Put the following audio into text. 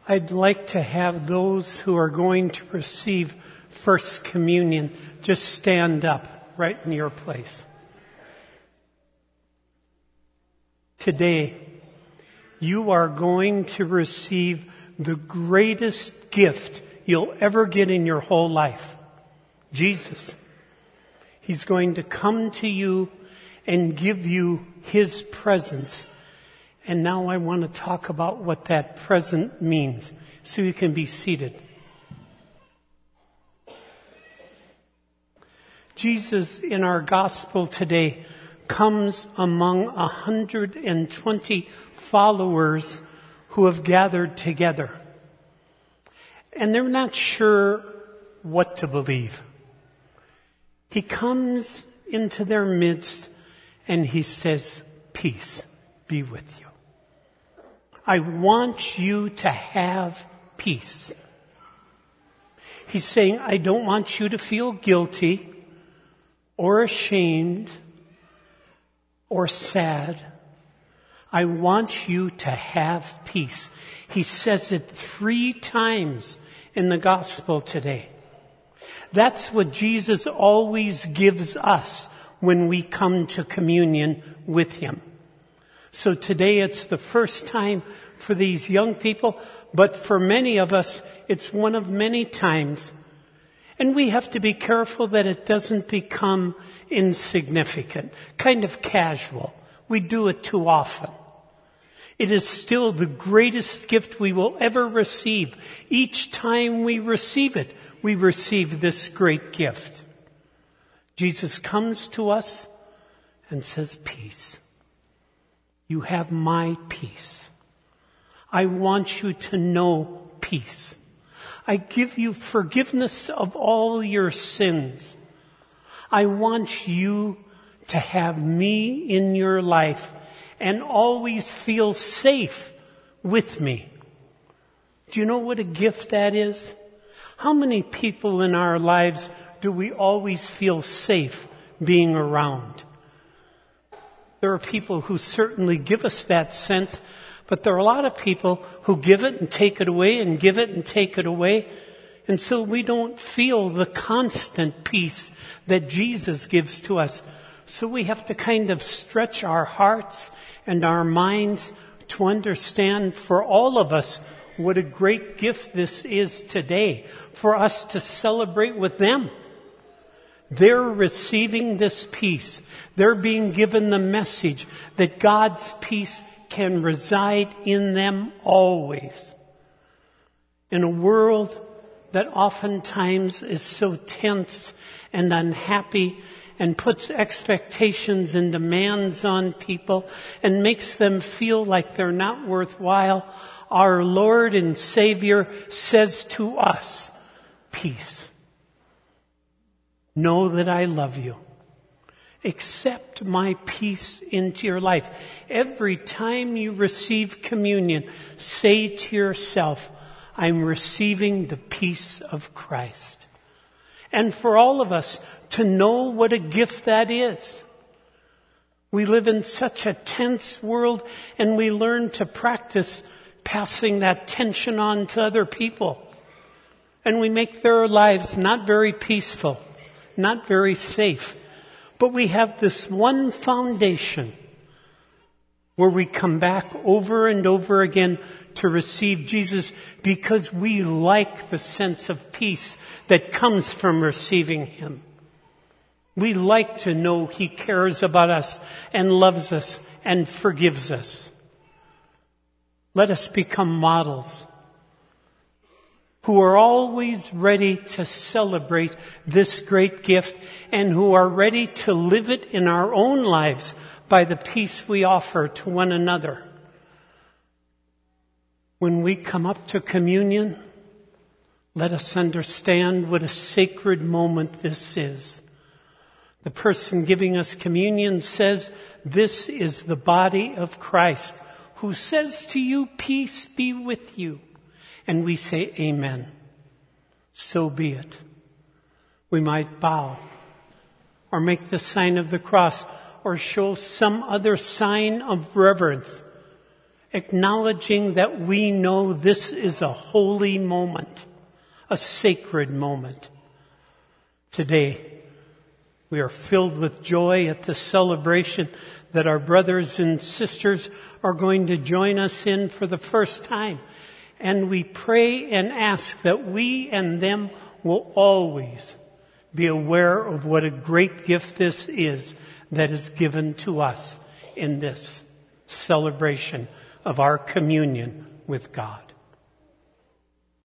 I'd like to have those who are going to receive First Communion just stand up right in your place. Today, you are going to receive the greatest gift you'll ever get in your whole life. Jesus. He's going to come to you and give you His presence. And now I want to talk about what that present means, so you can be seated. Jesus in our gospel today comes among 120 followers who have gathered together. And they're not sure what to believe. He comes into their midst and He says, "Peace be with you. I want you to have peace." He's saying, I don't want you to feel guilty or ashamed or sad. I want you to have peace. He says it 3 times in the gospel today. That's what Jesus always gives us when we come to communion with Him. So today it's the first time for these young people, but for many of us, it's one of many times. And we have to be careful that it doesn't become insignificant, kind of casual. We do it too often. It is still the greatest gift we will ever receive. Each time we receive it, we receive this great gift. Jesus comes to us and says, "Peace. You have my peace. I want you to know peace. I give you forgiveness of all your sins. I want you to have me in your life and always feel safe with me." Do you know what a gift that is? How many people in our lives do we always feel safe being around? There are people who certainly give us that sense, but there are a lot of people who give it and take it away and give it and take it away. And so we don't feel the constant peace that Jesus gives to us. So we have to kind of stretch our hearts and our minds to understand for all of us what a great gift this is today for us to celebrate with them. They're receiving this peace. They're being given the message that God's peace can reside in them always. In a world that oftentimes is so tense and unhappy and puts expectations and demands on people and makes them feel like they're not worthwhile, our Lord and Savior says to us, "Peace. Know that I love you. Accept my peace into your life." Every time you receive communion, say to yourself, "I'm receiving the peace of Christ." And for all of us to know what a gift that is. We live in such a tense world, and we learn to practice passing that tension on to other people. And we make their lives not very peaceful, not very safe. But we have this one foundation where we come back over and over again to receive Jesus because we like the sense of peace that comes from receiving Him. We like to know He cares about us and loves us and forgives us. Let us become models who are always ready to celebrate this great gift and who are ready to live it in our own lives by the peace we offer to one another. When we come up to communion, let us understand what a sacred moment this is. The person giving us communion says, "This is the body of Christ, who says to you, 'Peace be with you.'" And we say, "Amen." So be it. We might bow or make the sign of the cross or show some other sign of reverence acknowledging that we know this is a holy moment, a sacred moment. Today, we are filled with joy at the celebration that our brothers and sisters are going to join us in for the first time. And we pray and ask that we and them will always be aware of what a great gift this is that is given to us in this celebration of our communion with God.